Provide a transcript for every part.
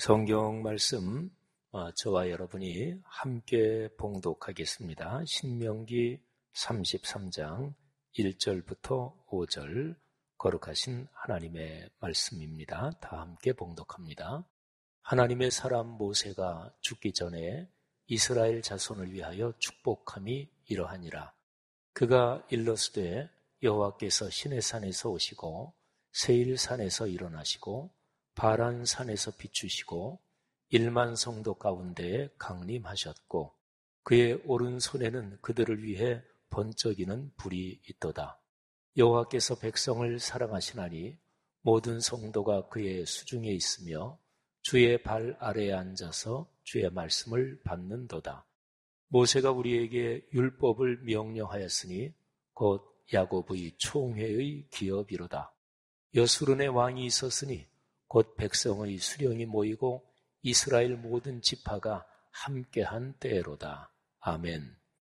성경 말씀 저와 여러분이 함께 봉독하겠습니다. 신명기 33장 1절부터 5절 거룩하신 하나님의 말씀입니다. 다 함께 봉독합니다. 하나님의 사람 모세가 죽기 전에 이스라엘 자손을 위하여 축복함이 이러하니라. 그가 일러스되 여호와께서 시내산에서 오시고 세일산에서 일어나시고 바란산에서 비추시고 1만 성도 가운데에 강림하셨고 그의 오른손에는 그들을 위해 번쩍이는 불이 있도다. 여호와께서 백성을 사랑하시나니 모든 성도가 그의 수중에 있으며 주의 발 아래에 앉아서 주의 말씀을 받는도다. 모세가 우리에게 율법을 명령하였으니 곧 야곱의 총회의 기업이로다. 여수른의 왕이 있었으니 곧 백성의 수령이 모이고 이스라엘 모든 지파가 함께한 때로다. 아멘.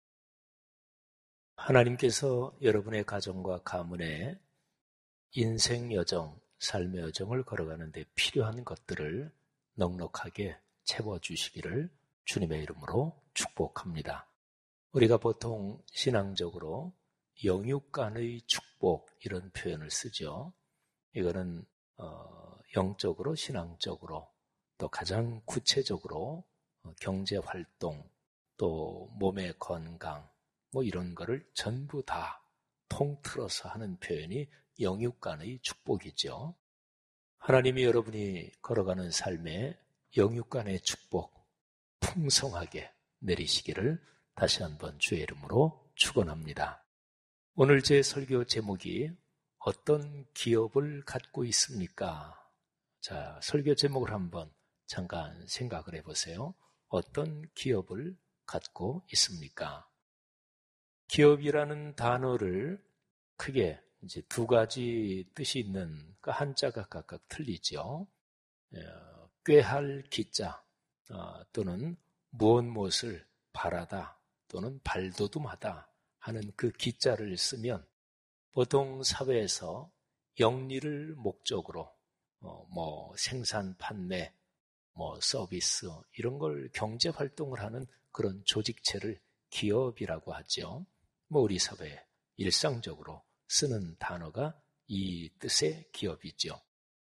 하나님께서 여러분의 가정과 가문에 인생 여정, 삶의 여정을 걸어가는 데 필요한 것들을 넉넉하게 채워주시기를 주님의 이름으로 축복합니다. 우리가 보통 신앙적으로 영육간의 축복 이런 표현을 쓰죠. 이거는 영적으로, 신앙적으로, 또 가장 구체적으로 경제활동, 또 몸의 건강, 이런 거를 전부 다 통틀어서 하는 표현이 영육간의 축복이죠. 하나님이 여러분이 걸어가는 삶에 영육간의 축복 풍성하게 내리시기를 다시 한번 주의 이름으로 축원합니다. 오늘 제 설교 제목이 어떤 기업을 갖고 있습니까? 자, 설교 제목을 한번 잠깐 생각을 해보세요. 어떤 기업을 갖고 있습니까? 기업이라는 단어를 크게 이제 두 가지 뜻이 있는 그 한자가 각각 틀리죠. 꾀할 기자 또는 무엇을 바라다 또는 발돋움하다 하는 그 기자를 쓰면 보통 사회에서 영리를 목적으로 생산, 판매, 서비스 이런 걸 경제 활동을 하는 그런 조직체를 기업이라고 하죠. 우리 사회에 일상적으로 쓰는 단어가 이 뜻의 기업이죠.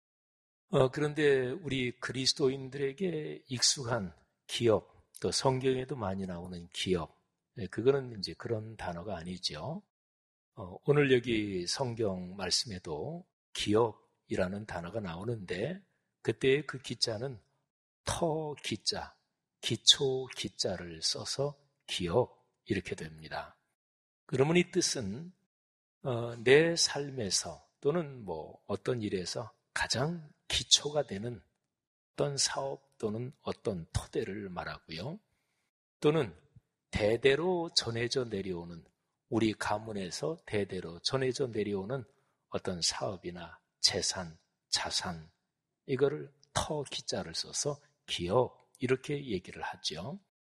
그런데 우리 그리스도인들에게 익숙한 기업, 또 성경에도 많이 나오는 기업, 그거는 이제 그런 단어가 아니죠. 오늘 여기 성경 말씀에도 기업이라는 단어가 나오는데 그때의 그 기자는 터 기자, 기초 기자를 써서 기업 이렇게 됩니다. 그러면 이 뜻은 내 삶에서 또는 어떤 일에서 가장 기초가 되는 어떤 사업 또는 어떤 토대를 말하고요. 또는 대대로 전해져 내려오는 우리 가문에서 대대로 전해져 내려오는 어떤 사업이나 재산, 자산 이거를 터 기자를 써서 기업 이렇게 얘기를 하죠.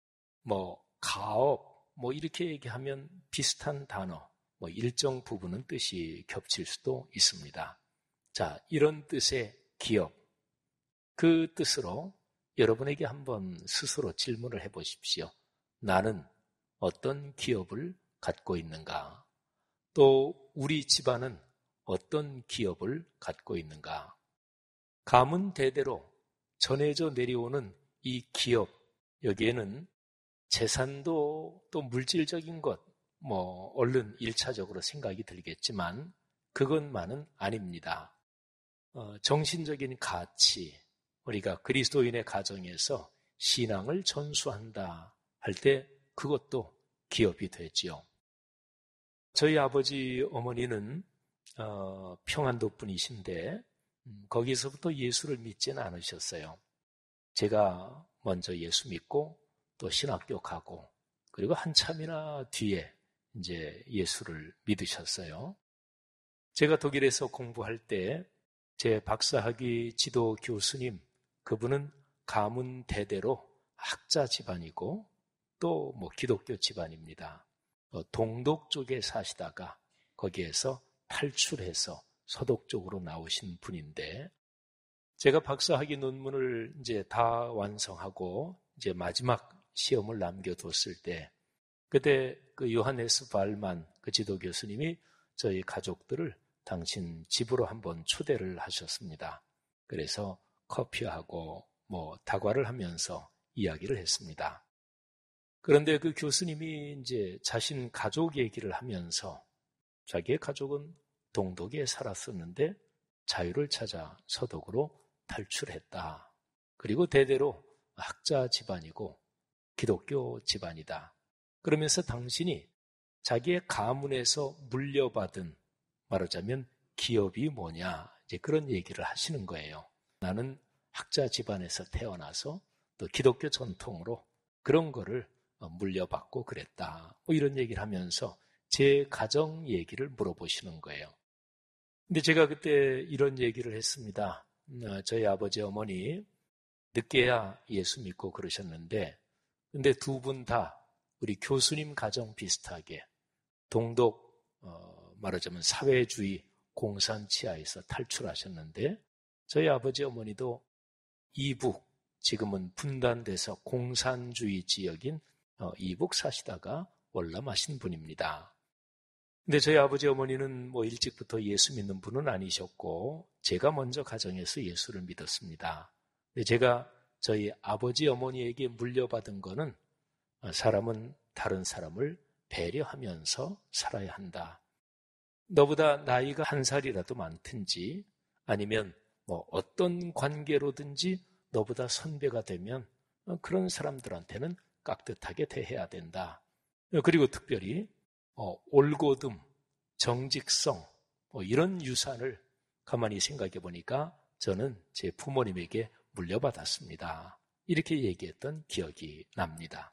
가업 이렇게 얘기하면 비슷한 단어 일정 부분은 뜻이 겹칠 수도 있습니다. 자, 이런 뜻의 기업 그 뜻으로 여러분에게 한번 스스로 질문을 해보십시오. 나는 어떤 기업을 갖고 있는가? 또 우리 집안은 어떤 기업을 갖고 있는가? 가문 대대로 전해져 내려오는 이 기업, 여기에는 재산도 또 물질적인 것, 얼른 1차적으로 생각이 들겠지만 그것만은 아닙니다. 정신적인 가치, 우리가 그리스도인의 가정에서 신앙을 전수한다 할 때 그것도 기업이 되지요. 저희 아버지 어머니는 평안도 분이신데 거기서부터 예수를 믿지는 않으셨어요. 제가 먼저 예수 믿고 또 신학교 가고 그리고 한참이나 뒤에 이제 예수를 믿으셨어요. 제가 독일에서 공부할 때 제 박사학위 지도 교수님 그분은 가문 대대로 학자 집안이고 또 기독교 집안입니다. 동독 쪽에 사시다가 거기에서 탈출해서 서독 쪽으로 나오신 분인데 제가 박사학위 논문을 이제 다 완성하고 이제 마지막 시험을 남겨뒀을 때, 그때 그 요하네스 발만 그 지도 교수님이 저희 가족들을 당신 집으로 한번 초대를 하셨습니다. 그래서 커피하고 뭐 다과를 하면서 이야기를 했습니다. 그런데 그 교수님이 이제 자신 가족 얘기를 하면서 자기의 가족은 동독에 살았었는데 자유를 찾아 서독으로 탈출했다. 그리고 대대로 학자 집안이고 기독교 집안이다. 그러면서 당신이 자기의 가문에서 물려받은, 말하자면 기업이 뭐냐, 이제 그런 얘기를 하시는 거예요. 나는 학자 집안에서 태어나서 또 기독교 전통으로 그런 거를 물려받고 그랬다. 뭐 이런 얘기를 하면서 제 가정 얘기를 물어보시는 거예요. 근데 제가 그때 이런 얘기를 했습니다. 저희 아버지 어머니 늦게야 예수 믿고 그러셨는데, 근데 두 분 다 우리 교수님 가정 비슷하게 동독, 말하자면 사회주의 공산치하에서 탈출하셨는데, 저희 아버지 어머니도 이북, 지금은 분단돼서 공산주의 지역인 이북 사시다가 월남하신 분입니다. 근데 저희 아버지 어머니는 뭐 일찍부터 예수 믿는 분은 아니셨고, 제가 먼저 가정에서 예수를 믿었습니다. 근데 제가 저희 아버지 어머니에게 물려받은 거는 사람은 다른 사람을 배려하면서 살아야 한다. 너보다 나이가 한 살이라도 많든지 아니면 뭐 어떤 관계로든지 너보다 선배가 되면 그런 사람들한테는 깍듯하게 대해야 된다. 그리고 특별히 올곧음, 정직성 이런 유산을 가만히 생각해 보니까 저는 제 부모님에게 물려받았습니다. 이렇게 얘기했던 기억이 납니다.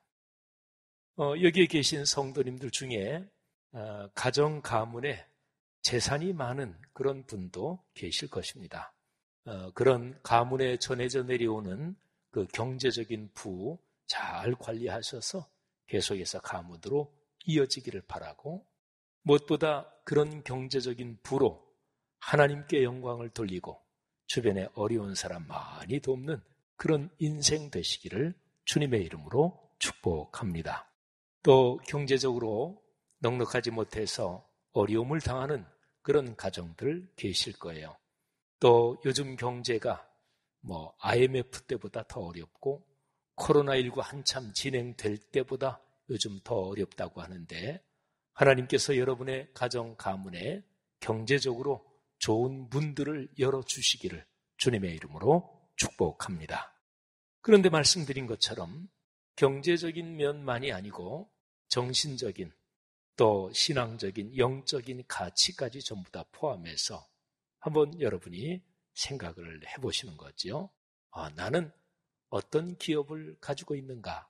여기에 계신 성도님들 중에 가정 가문에 재산이 많은 그런 분도 계실 것입니다. 그런 가문에 전해져 내려오는 그 경제적인 부 잘 관리하셔서 계속해서 가문으로 이어지기를 바라고, 무엇보다 그런 경제적인 부로 하나님께 영광을 돌리고 주변에 어려운 사람 많이 돕는 그런 인생 되시기를 주님의 이름으로 축복합니다. 또 경제적으로 넉넉하지 못해서 어려움을 당하는 그런 가정들 계실 거예요. 또 요즘 경제가 뭐 IMF 때보다 더 어렵고 코로나19 한참 진행될 때보다 요즘 더 어렵다고 하는데, 하나님께서 여러분의 가정 가문에 경제적으로 좋은 문들을 열어주시기를 주님의 이름으로 축복합니다. 그런데 말씀드린 것처럼 경제적인 면만이 아니고 정신적인 또 신앙적인 영적인 가치까지 전부 다 포함해서 한번 여러분이 생각을 해보시는 거죠. 나는 어떤 기업을 가지고 있는가?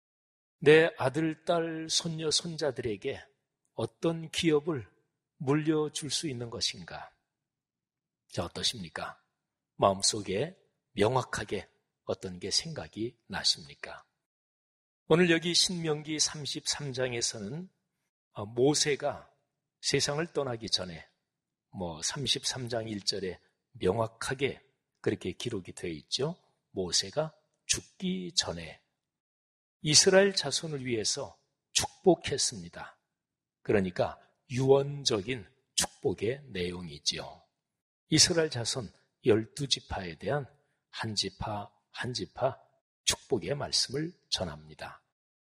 내 아들, 딸, 손녀, 손자들에게 어떤 기업을 물려줄 수 있는 것인가? 자, 어떠십니까? 마음속에 명확하게 어떤 게 생각이 나십니까? 오늘 여기 신명기 33장에서는 모세가 세상을 떠나기 전에 33장 1절에 명확하게 그렇게 기록이 되어 있죠. 모세가 죽기 전에 이스라엘 자손을 위해서 축복했습니다. 그러니까 유언적인 축복의 내용이지요. 이스라엘 자손 12지파에 대한 한 지파 한 지파 축복의 말씀을 전합니다.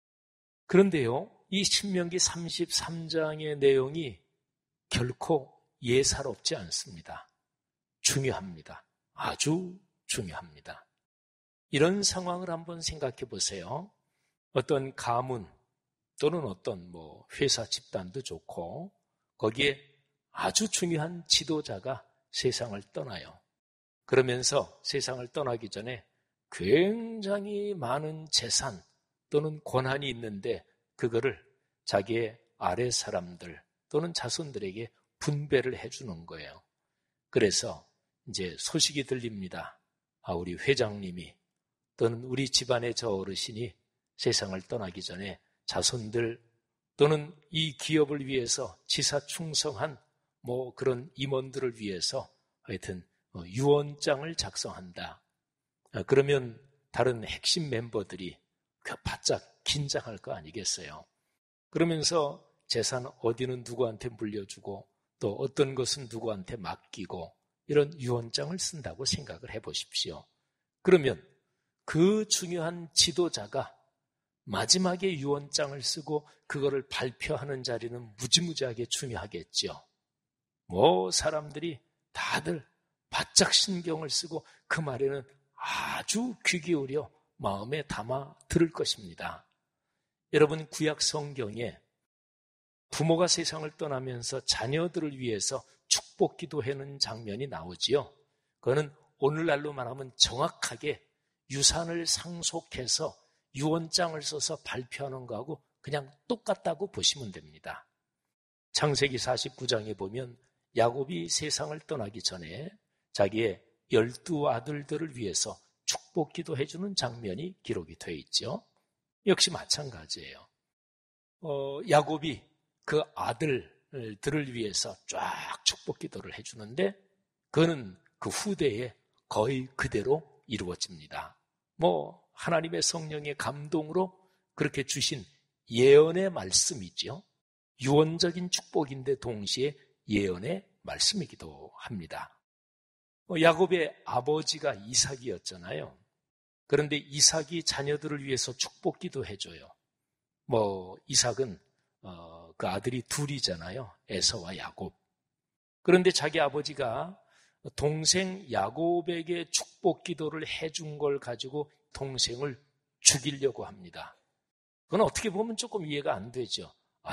그런데요, 이 신명기 33장의 내용이 결코 예사롭지 않습니다. 중요합니다. 아주 중요합니다. 이런 상황을 한번 생각해 보세요. 어떤 가문 또는 어떤 회사 집단도 좋고 거기에 아주 중요한 지도자가 세상을 떠나요. 그러면서 세상을 떠나기 전에 굉장히 많은 재산 또는 권한이 있는데 그거를 자기의 아래 사람들 또는 자손들에게 분배를 해주는 거예요. 그래서 이제 소식이 들립니다. 우리 회장님이 또는 우리 집안의 저 어르신이 세상을 떠나기 전에 자손들 또는 이 기업을 위해서 지사충성한 그런 임원들을 위해서 하여튼 유언장을 작성한다. 그러면 다른 핵심 멤버들이 바짝 긴장할 거 아니겠어요? 그러면서 재산 어디는 누구한테 물려주고 또 어떤 것은 누구한테 맡기고 이런 유언장을 쓴다고 생각을 해보십시오. 그러면 그 중요한 지도자가 마지막에 유언장을 쓰고 그거를 발표하는 자리는 무지무지하게 중요하겠죠. 사람들이 다들 바짝 신경을 쓰고 그 말에는 아주 귀 기울여 마음에 담아 들을 것입니다. 여러분, 구약 성경에 부모가 세상을 떠나면서 자녀들을 위해서 축복 기도하는 장면이 나오지요. 그거는 오늘날로 말하면 정확하게 유산을 상속해서 유언장을 써서 발표하는 거하고 그냥 똑같다고 보시면 됩니다. 창세기 49장에 보면 야곱이 세상을 떠나기 전에 자기의 12 아들들을 위해서 축복 기도해주는 장면이 기록이 되어 있죠. 역시 마찬가지예요. 야곱이 그 아들들을 위해서 쫙 축복 기도를 해주는데 그는 그 후대에 거의 그대로 이루어집니다. 하나님의 성령의 감동으로 그렇게 주신 예언의 말씀이죠. 유언적인 축복인데 동시에 예언의 말씀이기도 합니다. 야곱의 아버지가 이삭이었잖아요. 그런데 이삭이 자녀들을 위해서 축복 기도해줘요. 이삭은 그 아들이 둘이잖아요. 에서와 야곱. 그런데 자기 아버지가 동생 야곱에게 축복 기도를 해준 걸 가지고 동생을 죽이려고 합니다. 그건 어떻게 보면 조금 이해가 안 되죠.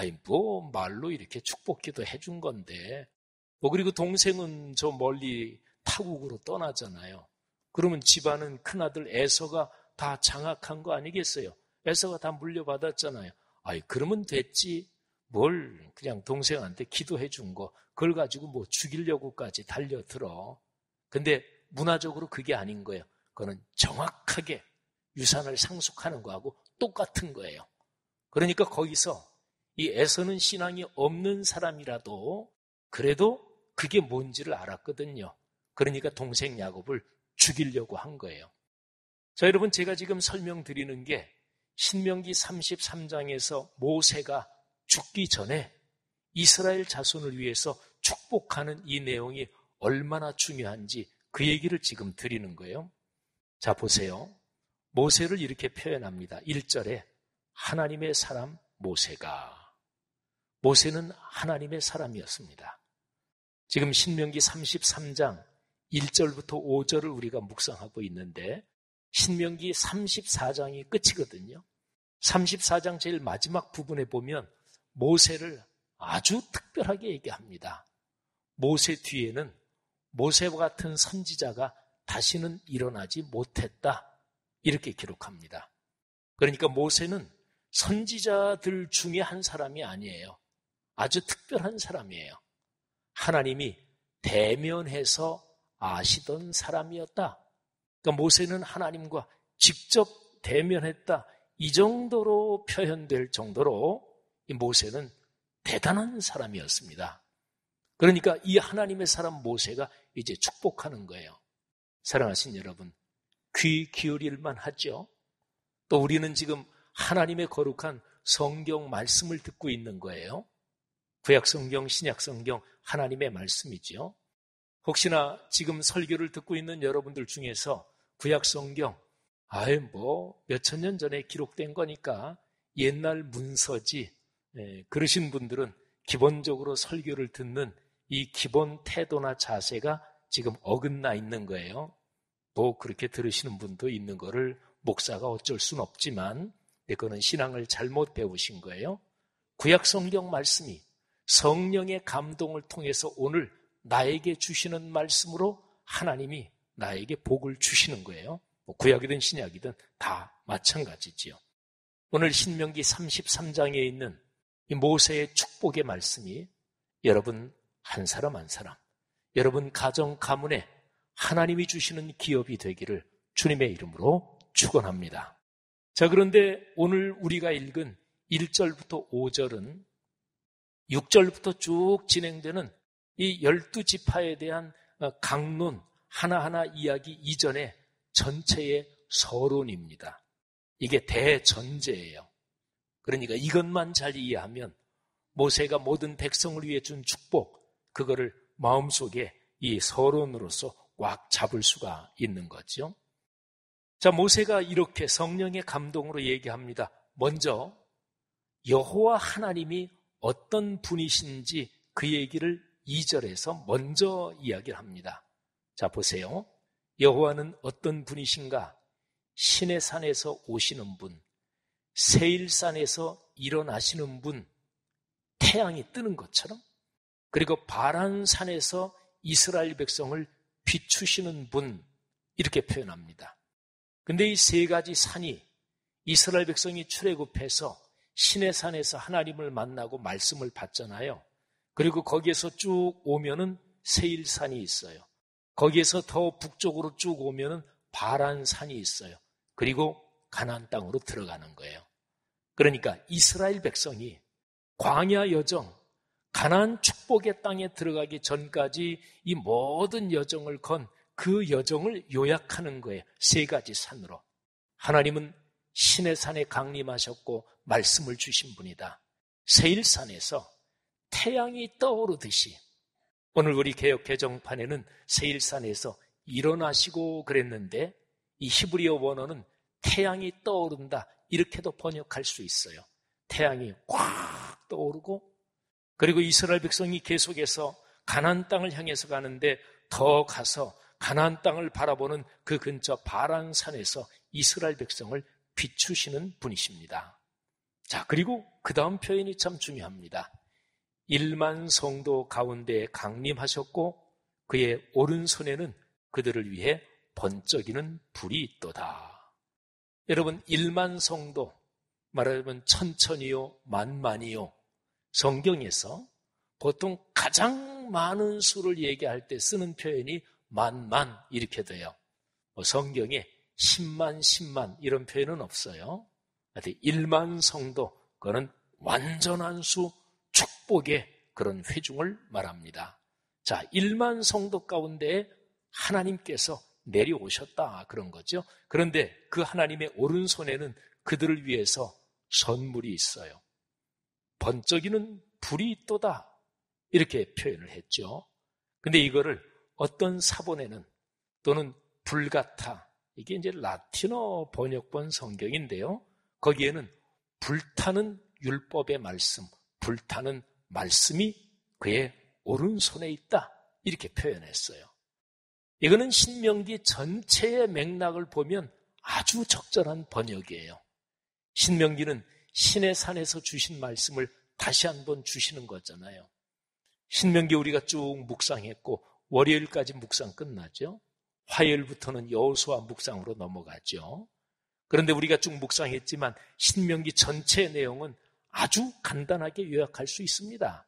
말로 이렇게 축복 기도 해준 건데. 그리고 동생은 저 멀리 타국으로 떠나잖아요. 그러면 집안은 큰아들 에서가 다 장악한 거 아니겠어요? 에서가 다 물려받았잖아요. 그러면 됐지. 뭘 그냥 동생한테 기도해 준 거, 그걸 가지고 죽이려고까지 달려들어. 근데 문화적으로 그게 아닌 거예요. 그거는 정확하게 유산을 상속하는 거하고 똑같은 거예요. 그러니까 거기서 이 에서는 신앙이 없는 사람이라도 그래도 그게 뭔지를 알았거든요. 그러니까 동생 야곱을 죽이려고 한 거예요. 자, 여러분, 제가 지금 설명드리는 게 신명기 33장에서 모세가 죽기 전에 이스라엘 자손을 위해서 축복하는 이 내용이 얼마나 중요한지 그 얘기를 지금 드리는 거예요. 자, 보세요. 모세를 이렇게 표현합니다. 1절에 하나님의 사람 모세가. 모세는 하나님의 사람이었습니다. 지금 신명기 33장 1절부터 5절을 우리가 묵상하고 있는데 신명기 34장이 끝이거든요. 34장 제일 마지막 부분에 보면 모세를 아주 특별하게 얘기합니다. 모세 뒤에는 모세와 같은 선지자가 다시는 일어나지 못했다. 이렇게 기록합니다. 그러니까 모세는 선지자들 중에 한 사람이 아니에요. 아주 특별한 사람이에요. 하나님이 대면해서 아시던 사람이었다. 그러니까 모세는 하나님과 직접 대면했다. 이 정도로 표현될 정도로 이 모세는 대단한 사람이었습니다. 그러니까 이 하나님의 사람 모세가 이제 축복하는 거예요. 사랑하신 여러분, 귀 기울일만 하죠. 또 우리는 지금 하나님의 거룩한 성경 말씀을 듣고 있는 거예요. 구약성경, 신약성경 하나님의 말씀이죠. 혹시나 지금 설교를 듣고 있는 여러분들 중에서 구약성경 몇천 년 전에 기록된 거니까 옛날 문서지 그러신 분들은 기본적으로 설교를 듣는 이 기본 태도나 자세가 지금 어긋나 있는 거예요. 그렇게 들으시는 분도 있는 거를 목사가 어쩔 순 없지만 그거는 신앙을 잘못 배우신 거예요. 구약 성경 말씀이 성령의 감동을 통해서 오늘 나에게 주시는 말씀으로 하나님이 나에게 복을 주시는 거예요. 구약이든 신약이든 다 마찬가지지요. 오늘 신명기 33장에 있는 이 모세의 축복의 말씀이 여러분 한 사람 한 사람, 여러분 가정 가문에 하나님이 주시는 기업이 되기를 주님의 이름으로 축원합니다. 자, 그런데 오늘 우리가 읽은 1절부터 5절은 6절부터 쭉 진행되는 이 12지파에 대한 강론, 하나하나 이야기 이전에 전체의 서론입니다. 이게 대전제예요. 그러니까 이것만 잘 이해하면 모세가 모든 백성을 위해 준 축복, 그거를 마음속에 이 서론으로서 꽉 잡을 수가 있는 거죠. 자, 모세가 이렇게 성령의 감동으로 얘기합니다. 먼저 여호와 하나님이 어떤 분이신지 그 얘기를 2절에서 먼저 이야기를 합니다. 자, 보세요. 여호와는 어떤 분이신가? 신의 산에서 오시는 분, 세일산에서 일어나시는 분, 태양이 뜨는 것처럼, 그리고 바란산에서 이스라엘 백성을 비추시는 분, 이렇게 표현합니다. 근데 이 세 가지 산이 이스라엘 백성이 출애굽해서 신의 산에서 하나님을 만나고 말씀을 받잖아요. 그리고 거기에서 쭉 오면은 세일산이 있어요. 거기에서 더 북쪽으로 쭉 오면은 바란산이 있어요. 그리고 가나안 땅으로 들어가는 거예요. 그러니까 이스라엘 백성이 광야 여정, 가나안 축복의 땅에 들어가기 전까지 이 모든 여정을 건 그 여정을 요약하는 거예요. 세 가지 산으로. 하나님은 신의 산에 강림하셨고 말씀을 주신 분이다. 세일산에서 태양이 떠오르듯이, 오늘 우리 개역 개정판에는 세일산에서 일어나시고 그랬는데 이 히브리어 원어는 태양이 떠오른다, 이렇게도 번역할 수 있어요. 태양이 꽉 떠오르고, 그리고 이스라엘 백성이 계속해서 가나안 땅을 향해서 가는데 더 가서 가나안 땅을 바라보는 그 근처 바란산에서 이스라엘 백성을 비추시는 분이십니다. 자, 그리고 그 다음 표현이 참 중요합니다. 1만 성도 가운데 강림하셨고 그의 오른손에는 그들을 위해 번쩍이는 불이 있도다. 여러분, 1만 성도, 말하자면 천천히요, 만만이요. 성경에서 보통 가장 많은 수를 얘기할 때 쓰는 표현이 만만, 이렇게 돼요. 성경에 10만, 10만 이런 표현은 없어요. 1만 성도, 그거는 완전한 수, 축복의 그런 회중을 말합니다. 자, 1만 성도 가운데 하나님께서 내려오셨다, 그런 거죠. 그런데 그 하나님의 오른손에는 그들을 위해서 선물이 있어요. 번쩍이는 불이 있도다, 이렇게 표현을 했죠. 근데 이거를 어떤 사본에는, 또는 불같아, 이게 이제 라틴어 번역본 성경인데요. 거기에는 불타는 율법의 말씀, 불타는 말씀이 그의 오른손에 있다, 이렇게 표현했어요. 이거는 신명기 전체의 맥락을 보면 아주 적절한 번역이에요. 신명기는 신의 산에서 주신 말씀을 다시 한번 주시는 거잖아요. 신명기 우리가 쭉 묵상했고 월요일까지 묵상 끝나죠. 화요일부터는 여호수아 묵상으로 넘어가죠. 그런데 우리가 쭉 묵상했지만 신명기 전체의 내용은 아주 간단하게 요약할 수 있습니다.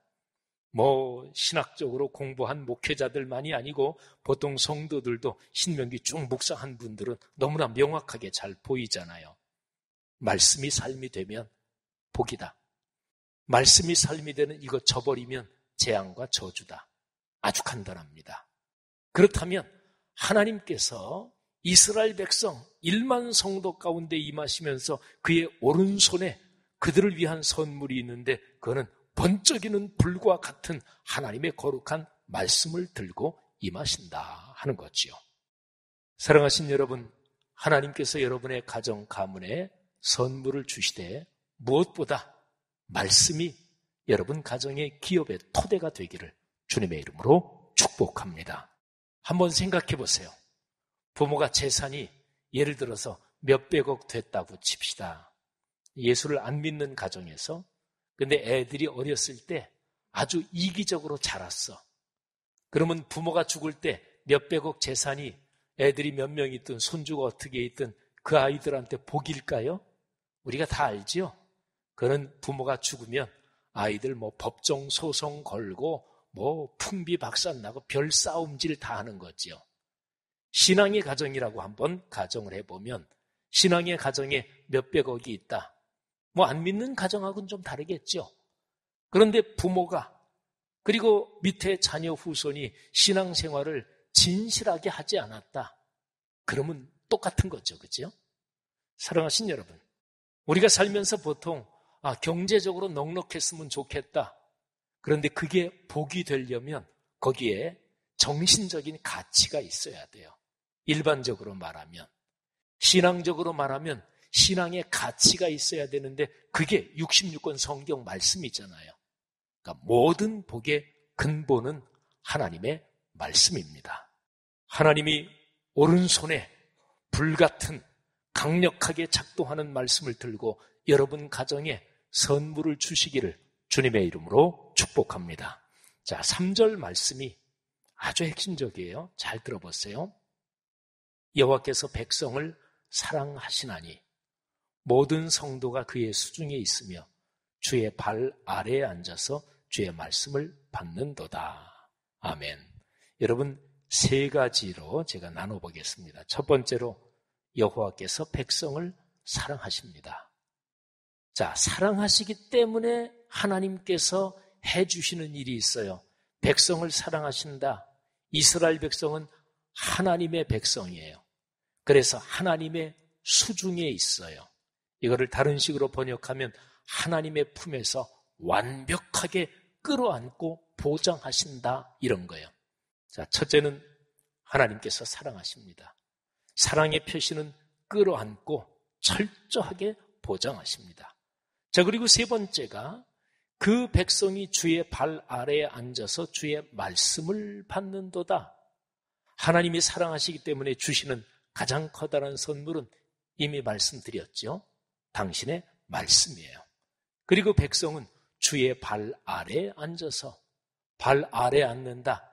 신학적으로 공부한 목회자들만이 아니고 보통 성도들도 신명기 쭉 묵상한 분들은 너무나 명확하게 잘 보이잖아요. 말씀이 삶이 되면 복이다. 말씀이 삶이 되는 이거 저버리면 재앙과 저주다. 아주 간단합니다. 그렇다면 하나님께서 이스라엘 백성 1만 성도 가운데 임하시면서 그의 오른손에 그들을 위한 선물이 있는데 그거는 번쩍이는 불과 같은 하나님의 거룩한 말씀을 들고 임하신다 하는 거지요. 사랑하신 여러분, 하나님께서 여러분의 가정 가문에 선물을 주시되 무엇보다 말씀이 여러분 가정의 기업의 토대가 되기를 주님의 이름으로 축복합니다. 한번 생각해 보세요. 부모가 재산이 예를 들어서 몇백억 됐다고 칩시다. 예수를 안 믿는 가정에서, 근데 애들이 어렸을 때 아주 이기적으로 자랐어. 그러면 부모가 죽을 때 몇백억 재산이 애들이 몇 명 있든 손주가 어떻게 있든 그 아이들한테 복일까요? 우리가 다 알지요? 그런 부모가 죽으면 아이들 법정 소송 걸고 풍비박산 나고 별 싸움질 다 하는 거지요. 신앙의 가정이라고 한번 가정을 해보면 신앙의 가정에 몇백억이 있다. 안 믿는 가정하고는 좀 다르겠죠. 그런데 부모가, 그리고 밑에 자녀 후손이 신앙생활을 진실하게 하지 않았다. 그러면 똑같은 거죠. 그죠? 사랑하신 여러분, 우리가 살면서 보통 경제적으로 넉넉했으면 좋겠다. 그런데 그게 복이 되려면 거기에 정신적인 가치가 있어야 돼요. 일반적으로 말하면, 신앙적으로 말하면 신앙의 가치가 있어야 되는데 그게 66권 성경 말씀이잖아요. 그러니까 모든 복의 근본은 하나님의 말씀입니다. 하나님이 오른손에 불같은 강력하게 작동하는 말씀을 들고 여러분 가정에 선물을 주시기를 주님의 이름으로 축복합니다. 자, 3절 말씀이 아주 핵심적이에요. 잘 들어보세요. 여호와께서 백성을 사랑하시나니 모든 성도가 그의 수중에 있으며 주의 발 아래에 앉아서 주의 말씀을 받는도다. 아멘. 여러분, 세 가지로 제가 나눠보겠습니다. 첫 번째로 여호와께서 백성을 사랑하십니다. 자, 사랑하시기 때문에 하나님께서 해주시는 일이 있어요. 백성을 사랑하신다. 이스라엘 백성은 하나님의 백성이에요. 그래서 하나님의 수중에 있어요. 이거를 다른 식으로 번역하면 하나님의 품에서 완벽하게 끌어안고 보장하신다, 이런 거예요. 자, 첫째는 하나님께서 사랑하십니다. 사랑의 표시는 끌어안고 철저하게 보장하십니다. 자, 그리고 세 번째가 그 백성이 주의 발 아래에 앉아서 주의 말씀을 받는도다. 하나님이 사랑하시기 때문에 주시는 가장 커다란 선물은 이미 말씀드렸죠. 당신의 말씀이에요. 그리고 백성은 주의 발 아래에 앉아서, 발 아래에 앉는다.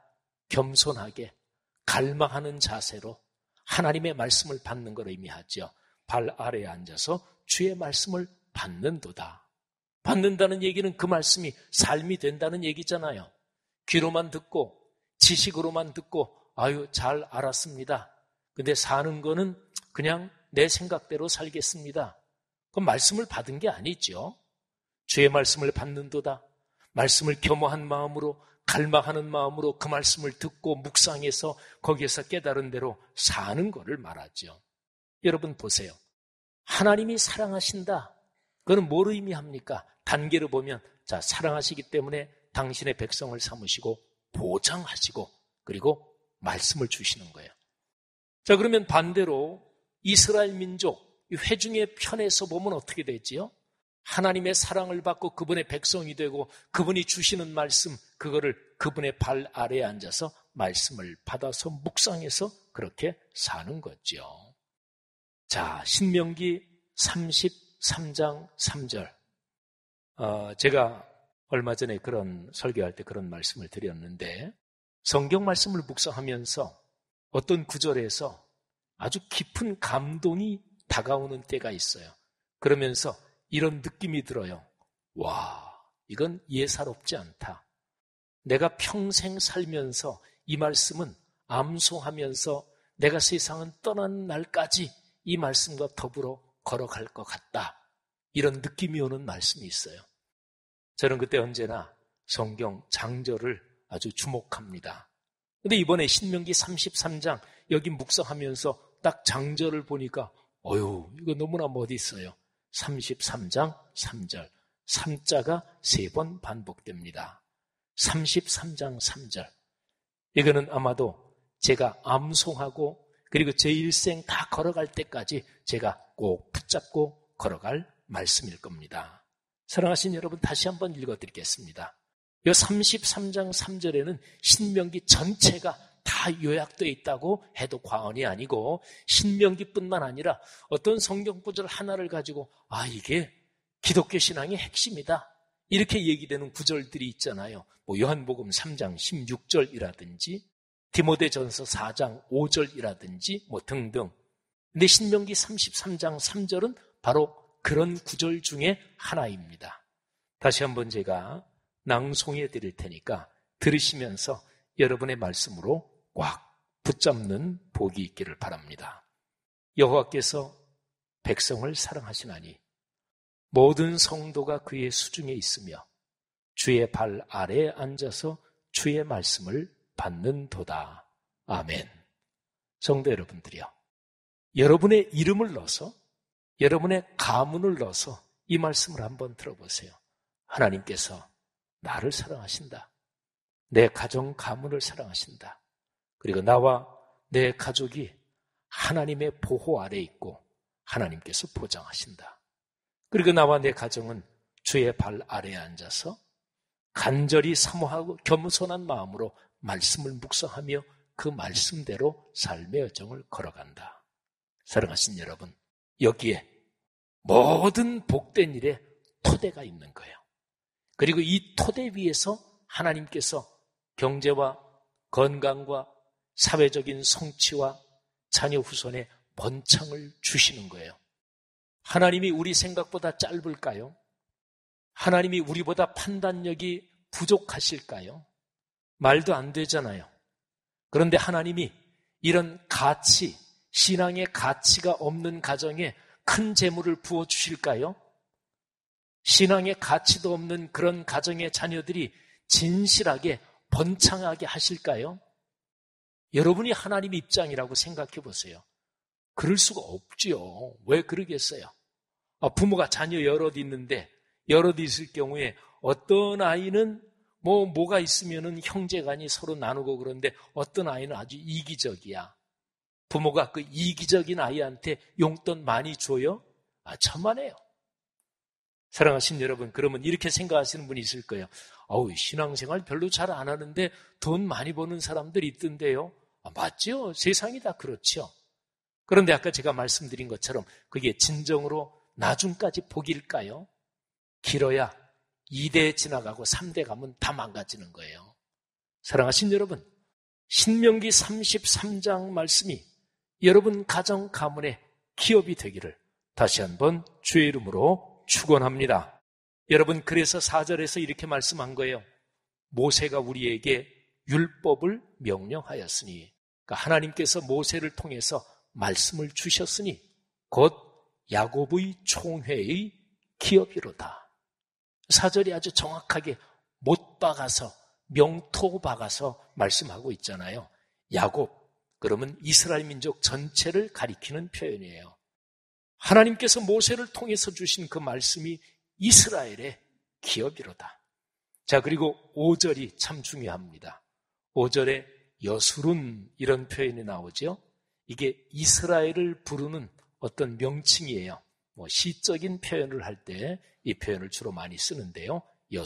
겸손하게 갈망하는 자세로 하나님의 말씀을 받는 걸 의미하죠. 발 아래에 앉아서 주의 말씀을 받는도다. 받는다는 얘기는 그 말씀이 삶이 된다는 얘기잖아요. 귀로만 듣고 지식으로만 듣고 아유 잘 알았습니다. 근데 사는 거는 그냥 내 생각대로 살겠습니다. 그건 말씀을 받은 게 아니죠. 주의 말씀을 받는도다. 말씀을 겸허한 마음으로, 갈망하는 마음으로 그 말씀을 듣고 묵상해서 거기에서 깨달은 대로 사는 거를 말하죠. 여러분 보세요. 하나님이 사랑하신다. 그건 뭘 의미합니까? 단계로 보면 자, 사랑하시기 때문에 당신의 백성을 삼으시고 보장하시고 그리고 말씀을 주시는 거예요. 자, 그러면 반대로 이스라엘 민족 회중의 편에서 보면 어떻게 되지요? 하나님의 사랑을 받고 그분의 백성이 되고 그분이 주시는 말씀, 그거를 그분의 발 아래에 앉아서 말씀을 받아서 묵상해서 그렇게 사는 거죠. 자, 신명기 33장 3절. 제가 얼마 전에 그런 설교할 때 그런 말씀을 드렸는데 성경 말씀을 묵상하면서 어떤 구절에서 아주 깊은 감동이 다가오는 때가 있어요. 그러면서 이런 느낌이 들어요. 와, 이건 예사롭지 않다. 내가 평생 살면서 이 말씀은 암송하면서 내가 세상은 떠나는 날까지 이 말씀과 더불어 걸어갈 것 같다. 이런 느낌이 오는 말씀이 있어요. 저는 그때 언제나 성경 장절을 아주 주목합니다. 근데 이번에 신명기 33장 여기 묵상하면서 딱 장절을 보니까 이거 너무나 멋있어요. 33장 3절. 3자가 3번 반복됩니다. 33장 3절. 이거는 아마도 제가 암송하고 그리고 제 일생 다 걸어갈 때까지 제가 꼭 붙잡고 걸어갈 말씀일 겁니다. 사랑하신 여러분, 다시 한번 읽어드리겠습니다. 이 33장 3절에는 신명기 전체가 다 요약되어 있다고 해도 과언이 아니고 신명기뿐만 아니라 어떤 성경 구절 하나를 가지고 이게 기독교 신앙의 핵심이다. 이렇게 얘기되는 구절들이 있잖아요. 요한복음 3장 16절이라든지 디모데전서 4장 5절이라든지 등등. 근데 신명기 33장 3절은 바로 그런 구절 중에 하나입니다. 다시 한번 제가 낭송해 드릴 테니까 들으시면서 여러분의 말씀으로 꽉 붙잡는 복이 있기를 바랍니다. 여호와께서 백성을 사랑하시나니 모든 성도가 그의 수중에 있으며 주의 발 아래에 앉아서 주의 말씀을 받는도다. 아멘. 성도 여러분들이요. 여러분의 이름을 넣어서, 여러분의 가문을 넣어서 이 말씀을 한번 들어보세요. 하나님께서 나를 사랑하신다. 내 가정 가문을 사랑하신다. 그리고 나와 내 가족이 하나님의 보호 아래 있고 하나님께서 보장하신다. 그리고 나와 내 가정은 주의 발 아래에 앉아서 간절히 사모하고 겸손한 마음으로 말씀을 묵상하며 그 말씀대로 삶의 여정을 걸어간다. 사랑하신 여러분, 여기에 모든 복된 일에 토대가 있는 거예요. 그리고 이 토대 위에서 하나님께서 경제와 건강과 사회적인 성취와 자녀 후손의 번창을 주시는 거예요. 하나님이 우리 생각보다 짧을까요? 하나님이 우리보다 판단력이 부족하실까요? 말도 안 되잖아요. 그런데 하나님이 이런 가치, 신앙의 가치가 없는 가정에 큰 재물을 부어주실까요? 신앙의 가치도 없는 그런 가정의 자녀들이 진실하게 번창하게 하실까요? 여러분이 하나님 입장이라고 생각해 보세요. 그럴 수가 없지요. 왜 그러겠어요? 부모가 자녀 여럿 있는데 여럿 있을 경우에 어떤 아이는 뭐가 있으면은 형제간이 서로 나누고 그런데 어떤 아이는 아주 이기적이야. 부모가 그 이기적인 아이한테 용돈 많이 줘요? 천만에요. 사랑하신 여러분, 그러면 이렇게 생각하시는 분이 있을 거예요. 신앙생활 별로 잘 안 하는데 돈 많이 버는 사람들이 있던데요. 맞죠? 세상이 다 그렇죠. 그런데 아까 제가 말씀드린 것처럼 그게 진정으로 나중까지 복일까요? 길어야 2대 지나가고 3대 가면 다 망가지는 거예요. 사랑하신 여러분, 신명기 33장 말씀이 여러분 가정 가문의 기업이 되기를 다시 한번 주의 이름으로 축원합니다. 여러분, 그래서 4절에서 이렇게 말씀한 거예요. 모세가 우리에게 율법을 명령하였으니, 그러니까 하나님께서 모세를 통해서 말씀을 주셨으니 곧 야곱의 총회의 기업이로다. 4절이 아주 정확하게 못 박아서 명토 박아서 말씀하고 있잖아요. 야곱, 그러면 이스라엘 민족 전체를 가리키는 표현이에요. 하나님께서 모세를 통해서 주신 그 말씀이 이스라엘의 기업이로다. 자, 그리고 5절이 참 중요합니다. 5절에 여술은 이런 표현이 나오죠. 이게 이스라엘을 부르는 어떤 명칭이에요. 시적인 표현을 할 때 이 표현을 주로 많이 쓰는데요.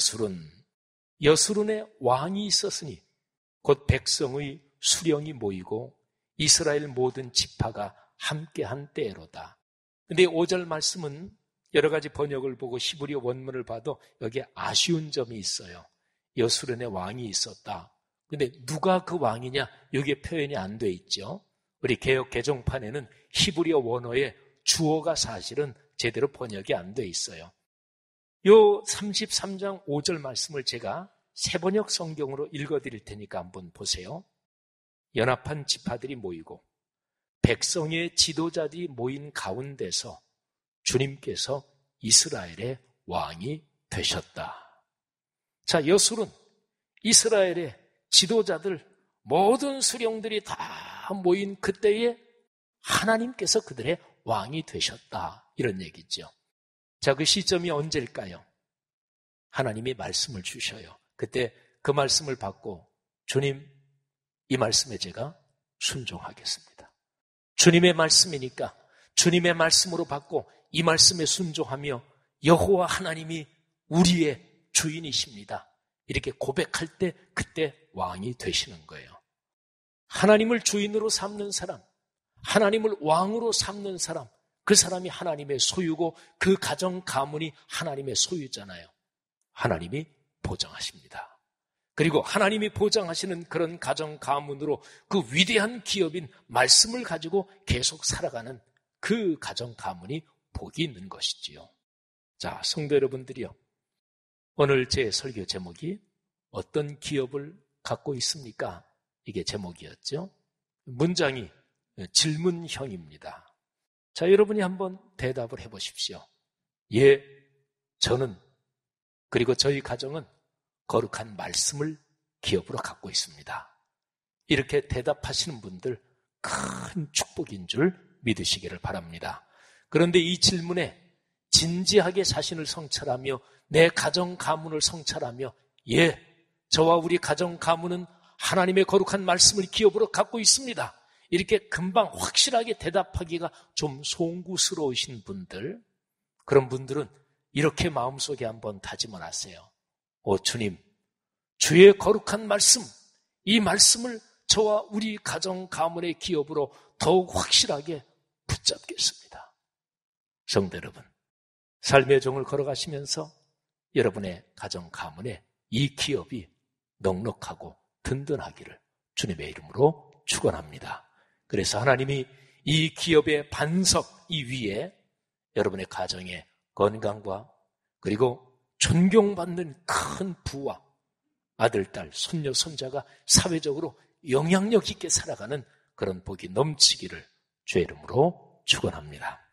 여술은의 왕이 있었으니 곧 백성의 수령이 모이고 이스라엘 모든 지파가 함께한 때로다. 근데 5절 말씀은 여러 가지 번역을 보고 히브리어 원문을 봐도 여기에 아쉬운 점이 있어요. 여술은의 왕이 있었다. 근데 누가 그 왕이냐? 여기에 표현이 안 돼 있죠. 우리 개역 개정판에는 히브리어 원어의 주어가 사실은 제대로 번역이 안 돼 있어요. 요 33장 5절 말씀을 제가 새번역 성경으로 읽어드릴 테니까 한번 보세요. 연합한 지파들이 모이고 백성의 지도자들이 모인 가운데서 주님께서 이스라엘의 왕이 되셨다. 자, 여술은 이스라엘의 지도자들, 모든 수령들이 다 모인 그때에 하나님께서 그들의 왕이 되셨다. 이런 얘기죠. 자, 그 시점이 언제일까요? 하나님이 말씀을 주셔요. 그때 그 말씀을 받고 주님, 이 말씀에 제가 순종하겠습니다. 주님의 말씀이니까 주님의 말씀으로 받고 이 말씀에 순종하며 여호와 하나님이 우리의 주인이십니다. 이렇게 고백할 때 그때 왕이 되시는 거예요. 하나님을 주인으로 삼는 사람, 하나님을 왕으로 삼는 사람, 그 사람이 하나님의 소유고 그 가정 가문이 하나님의 소유잖아요. 하나님이 보장하십니다. 그리고 하나님이 보장하시는 그런 가정 가문으로 그 위대한 기업인 말씀을 가지고 계속 살아가는 그 가정 가문이 복이 있는 것이지요. 자, 성도 여러분들이요. 오늘 제 설교 제목이 어떤 기업을 갖고 있습니까? 이게 제목이었죠. 문장이 질문형입니다. 자, 여러분이 한번 대답을 해보십시오. 예, 저는 그리고 저희 가정은 거룩한 말씀을 기업으로 갖고 있습니다. 이렇게 대답하시는 분들 큰 축복인 줄 믿으시기를 바랍니다. 그런데 이 질문에 진지하게 자신을 성찰하며 내 가정 가문을 성찰하며 예, 저와 우리 가정 가문은 하나님의 거룩한 말씀을 기업으로 갖고 있습니다. 이렇게 금방 확실하게 대답하기가 좀 송구스러우신 분들, 그런 분들은 이렇게 마음속에 한번 다짐을 하세요. 주님, 주의 거룩한 말씀, 이 말씀을 저와 우리 가정 가문의 기업으로 더욱 확실하게 붙잡겠습니다. 성도 여러분, 삶의 종을 걸어가시면서 여러분의 가정 가문에 이 기업이 넉넉하고 든든하기를 주님의 이름으로 축원합니다. 그래서 하나님이 이 기업의 반석 이 위에 여러분의 가정의 건강과 그리고 존경받는 큰 부와 아들, 딸, 손녀, 손자가 사회적으로 영향력 있게 살아가는 그런 복이 넘치기를 주의 이름으로 축원합니다.